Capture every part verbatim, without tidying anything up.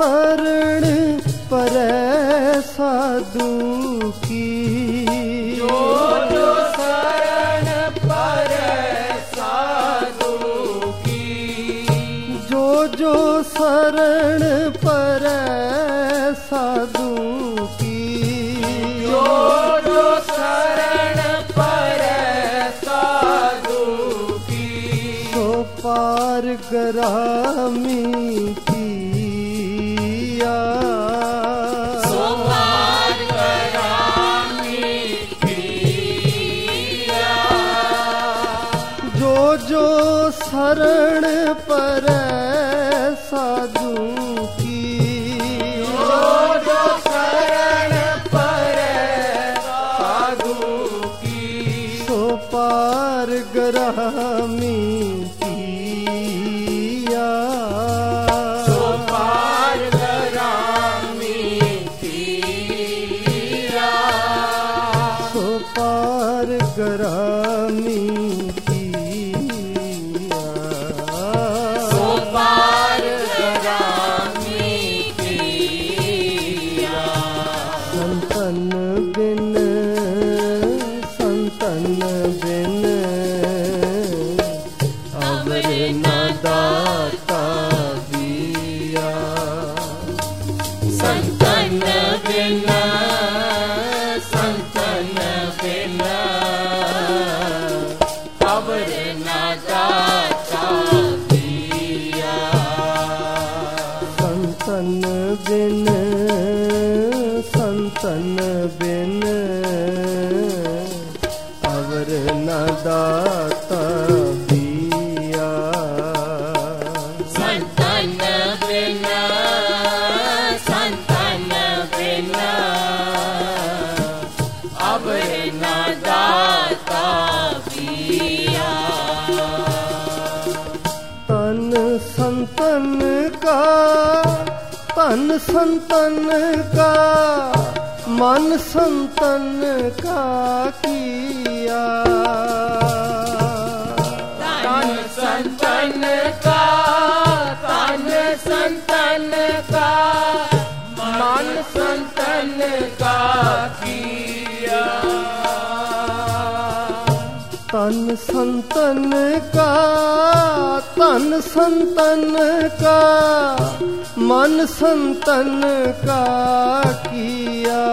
शरण परै साधु की, जो जो शरण परै साधु की, जो जो शरण परै साधु की, जो जो शरण परै साधु की, सो पार ग्रामी किया, सो पार ग्रामी किया, जो जो शरण परै साधु की, जो जो शरण परै साधु की, सो पार ग्रामी किया, सो पार ग्रामी किया, सो पार ग्रामी किया, सो पार ग्रामी किया। संतन बिन संतन बिन अवर न दाता दिया, संतन बिना संतन बिना अवर न दाता दिया, संतन बिन संतन बिन अवर न दाता दिया, संतन बिना संतन बिना अवर न दाता दिया, तन संतन का तन संतन का मन संतन का किया, तन संतन का तन संतन का मन संतन का किया, तन संतन का तन संतन का मन संतन का किया,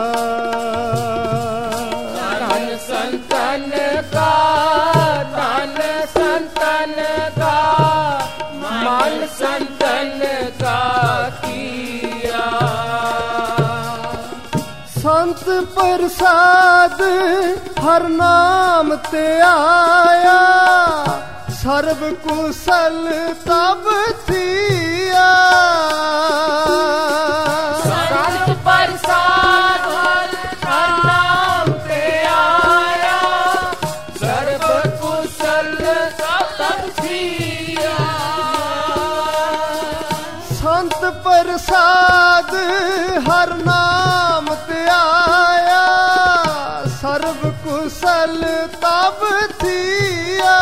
तन संतन का तन संतन का मन संतन का किया, संत प्रसाद हर नाम ते आया, सर्व कुशल तब थिया, संत प्रसाद हर नाम पे आया, सर्व कुशल तब थिया, संत प्रसाद हर नाम ते आया, सर्व कुशल तब थिया,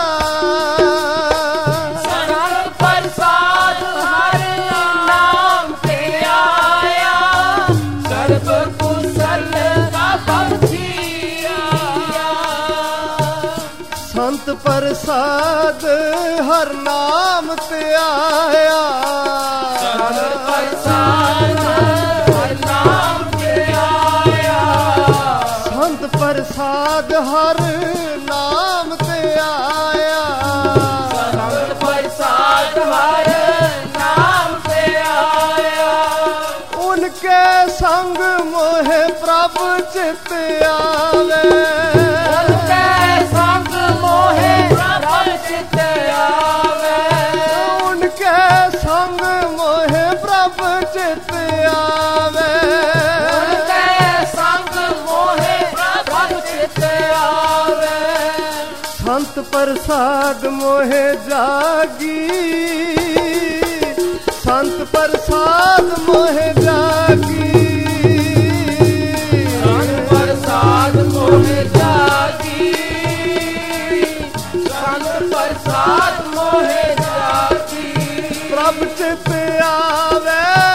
संत प्रसाद हर नाम पे आया, सर्व कुशल तब थिया, संत प्रसाद हर नाम ते आया, संत प्रसाद हर नाम पे आया, संत प्रसाद हर नाम ते आया, संत प्रसाद हर नाम पे आया, उनके संग मोहे प्रभु चित आवे, उनके संग मोहे प्रभु चित आवे, उनके संग मोहे प्रभु चित आवे, उनके संग मोहे प्रभु चित आवे, संत प्रसाद मोहे जागी, संत प्रसाद मोहे जागी, संत प्रसाद मोहे जागी, संत प्रसाद मोहे जागी, प्रभु चित आवे,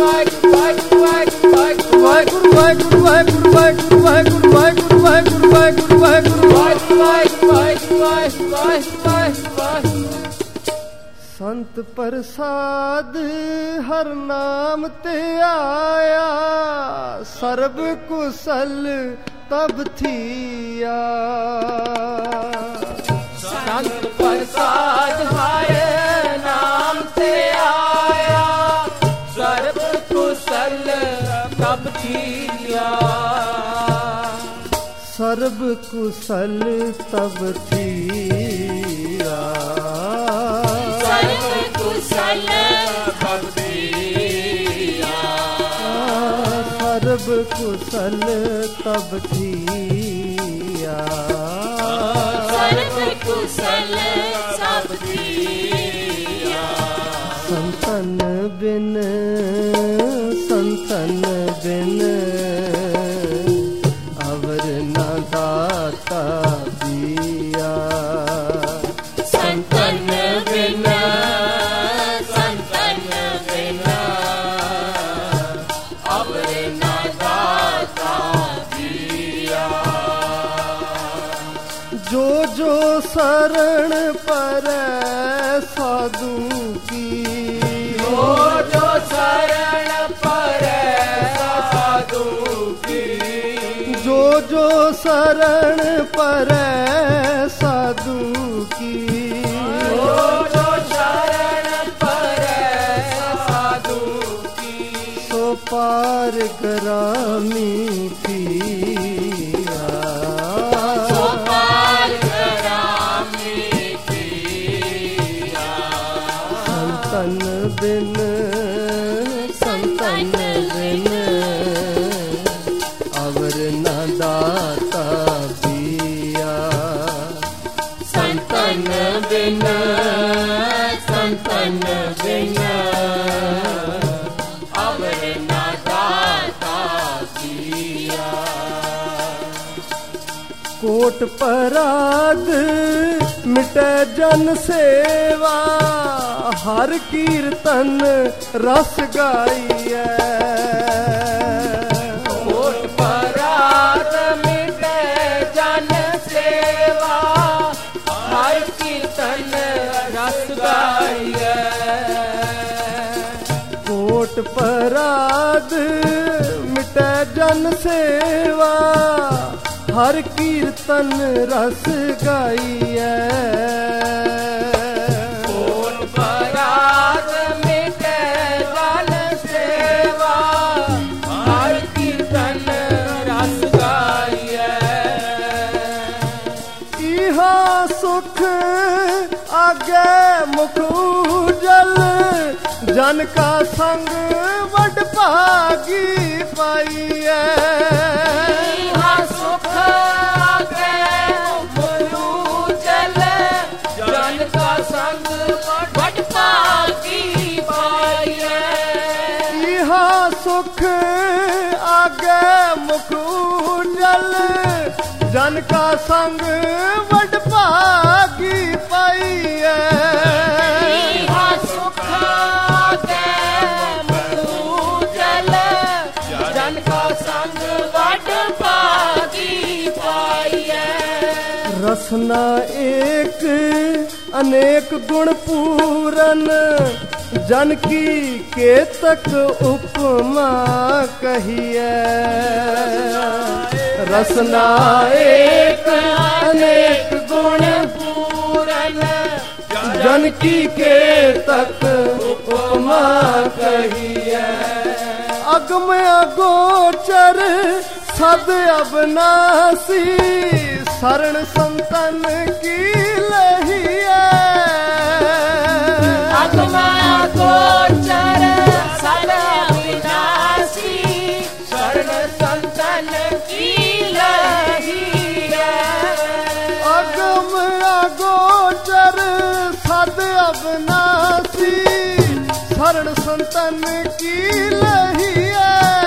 ਵਾਹਿਗੁਰੂ ਵਾਹਿਗੁਰੂ ਵਾਹਿਗੁਰੂ ਵਾਹਿਗੁਰੂ ਵਾਹਿਗੁਰੂ ਵਾਹਿਗੁਰੂ ਵਾਹਿਗੁਰੂ ਵਾਹਿਗੁਰੂ ਵਾਹਿਗੁਰੂ ਸੰਤ ਪ੍ਰਸਾਦ ਹਰ ਨਾਮ ਤੇ ਆਇਆ ਸਰਬ ਕੁਸਲ ਤਬ ਥੀਆ ਸੰਤ ਪ੍ਰਸਾਦ ਹਰ ਨਾਮ ਤੇ ਆਇਆ ਸਰਬ ਕੁਸਲ ਤਬ ਥੀਆ ਸਰਬ ਕੁਸਲ ਤਬ ਥੀਆ ਸਰਬ ਕੁਸਲ ਤਬ ਥੀਆ ਸਰਬ ਕੁਸਲ ਤਬ ਥੀਆ ਸਰਬ ਕੁਸਲ ਤਬ ਥੀਆ ਸੰਤਨ ਬਿਨ ਸੰਤਨ ਬਿਨ ਅਵਰ ਨਾ ਦਾਤਾ ਦੀਆ ਸੰਤਨ ਬਿਨ ਸੰਤਨ ਬਿਨ ਅਵਰ ਨਾ ਦਾਤਾ ਦੀਆ ਜੋ ਜੋ ਸਰਣ ਪਰੈ ਸਾਧੂ ਕੀ ਜੋ ਜੋ ਸ਼ਰਨ ਪਰੈ ਸਾਧੂ ਕੀ ਜੋ ਜੋ ਸਰਣ ਪਰੈ ਸਾਧੂ ਕੀ ਜੋ ਜੋ ਸ਼ਰਨ ਪਰੈ ਸਾਧੂ ਕੀ ਸੋ ਪਾਰ ਗਰਾਮੀ ਥੀਆ ਸੋ ਪਾਰ ਗਰਾਮੀ ਥੀਆ ਸੰਤਨ ਬਿਨ ਸੰਤਨ ਬਿਨ ਅਵਰ ਨਾ ਦਾਤਾ ਦੀਆ ਸੰਤਨ ਬਿਨ ਸੰਤਨ ਬਿਨ ਅਵਰ ਨਾ ਦਾਤਾ ਦੀਆ ਕੋਟ ਪਰਾਗ ਮਿਟੈ ਜਨ ਸੇਵਾ ਹਰ ਕੀਰਤਨ ਰਸ ਗਾਈਐ ਕੋਟ ਪਰਾਗ ਮਿਟੈ ਜਨ ਸੇਵਾ ਹਰ ਕੀਰਤਨ ਰਸ ਗਾਈਐ ਕੋਟ पराध मिटै जन सेवा, हर कीर्तन रस गाइए। पूर्ण पराध मिटै जन सेवा, हर कीर्तन रस गाइए। इहा सुख आगे मुख उजल, जन का संग वड भागी पाइए। इहा सुख आगे मुख उजल, जन का संग वड भागी पाइए। इहा सुख आगे मुख उजल, जन का संग वड भागी पाइए। इहा सुख आगे मुख उजल, जन का संग वड भागी पाइए। रसना एक अनेक गुण पूरन, जन की केतक उपमा कहिए। रसना एक अनेक गुण पूरन, जन की केतक उपमा कहिए। अगम अगोचर सद अबनासी, शरण संतन की लहिए। अगम अगोचर सद अविनाशी, शरण संतन की लहिए। अगम अगोचर सद अबनासी, शरण संतन की लहिए।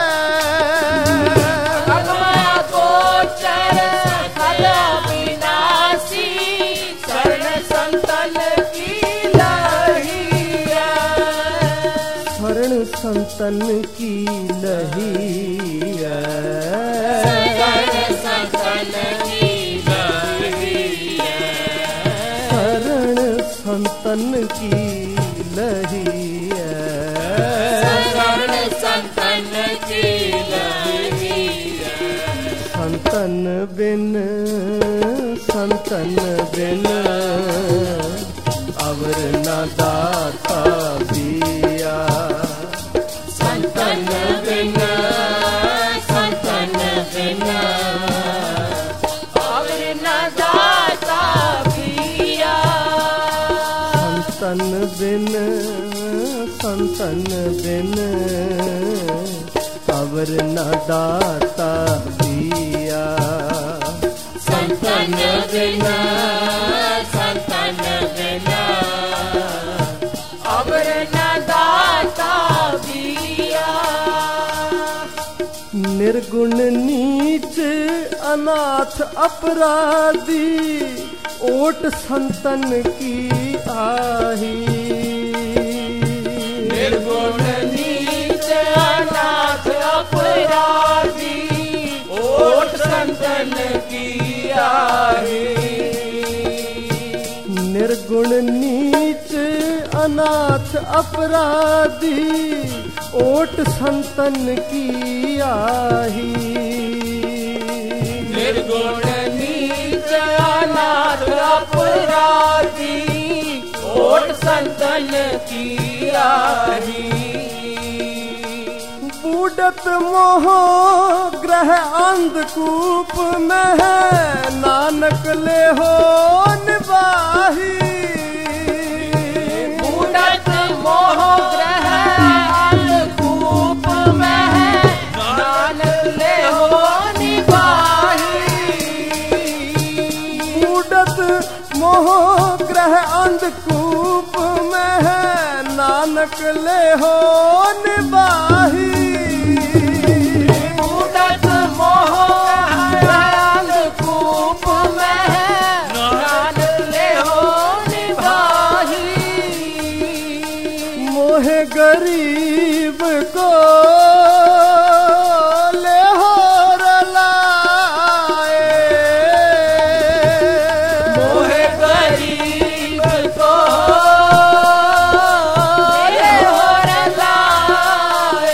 अगम अगोचर सद अविनाशी, शरण संतन की लहिए। शरण संतन की लहिए। शरण संतन की लहिए। शरण संतन की लहिए। शरण संतन की लहिए। संतन बिन संतन बिन अवर न दाता दिया। संतन बिन संतन बिन अवर न दाता पिया। संतन बिन संतन बिन अवर न दाता दिया। संतन बिन संतन बिन अवर न दाता पिया। निर्गुण नीच अनाथ अपराधी, ओट संतन की आही। निर्गुण नीच अनाथ अपराधी, ओट संतन की आही। निर्गुण नीच अनाथ अपराधी, ओट संतन की आही। निर्गुण नीच अनाथ अपराधी, ओट संतन की आही। बूढ़त मोह ग्रह अंधकूप में है, नानक ले हो निवाही। बूढ़त मोह ग्रह अंधकूप में है, नानक ले हो निवाही। बूढ़त मोह ग्रह अंधकूप में है, नानक ले हो निवाही। बूढ़त मोह अंधकूप में है, नानक ले हो निवाही। मोह गरीब को ले हो रलाए। मोह गरीब को ले हो रलाए।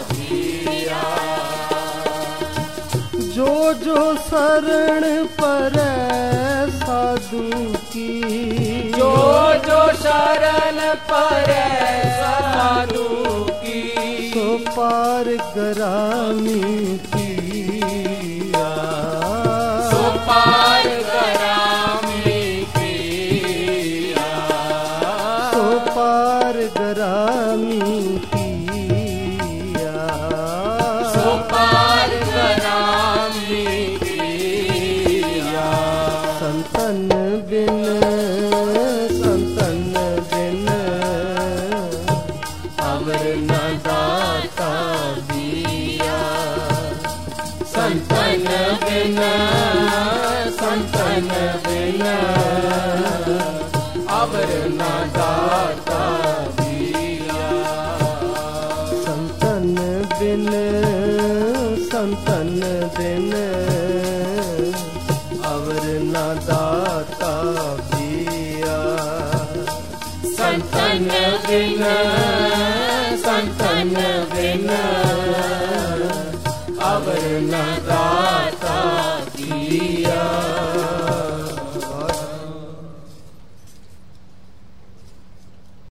शरण परै साधु की, जो जो शरण परै साधु की, सो पार गरामी किया, सो पार गरामी किया, सो पार गरामी किया, सो पार गरामी किया। संतन बिन संतन बिन अवर न दाता दिया, संतन बिन संतन बिन अवर न दाता दिया, संतन बिन संतन बिन अवर न दाता दिया, संतन बिन संतन बिन अवर न